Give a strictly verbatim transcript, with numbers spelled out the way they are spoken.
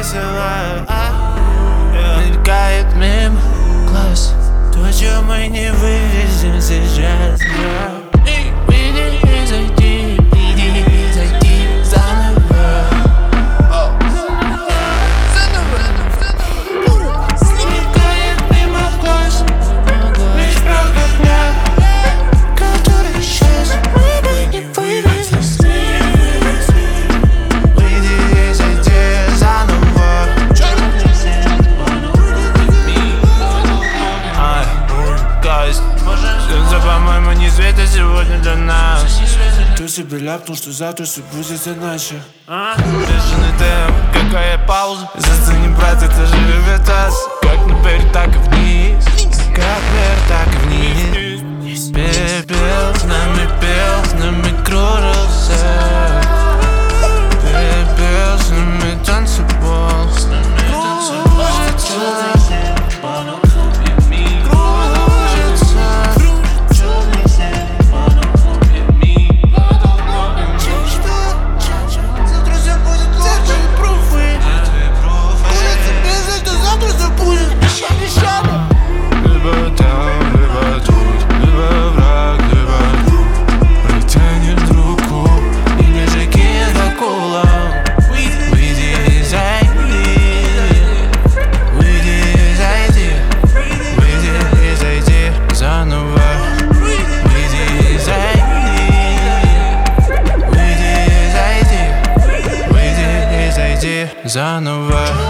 весело, а? Мелькает мимо глаз то, чем мы не вывезем сейчас. Эй, выйди и зайди, иди и зайди заново. Мелькает мимо глаз лишь проходня, который сейчас мы бы не вывезли. Выйди и зайди заново. Ай, гайз, солнце, по-моему, не светит сегодня для нас. Ты себе ляпнул, что завтра все будет иначе. А? Бешеный темп, какая пауза. За сцене, брат, это же левитас. Как наверх, так и вниз. Как вверх, так и вниз. Пепел с нами пел, с нами кружился. Пепел с нами танцевал, с нами танцевал. Заново.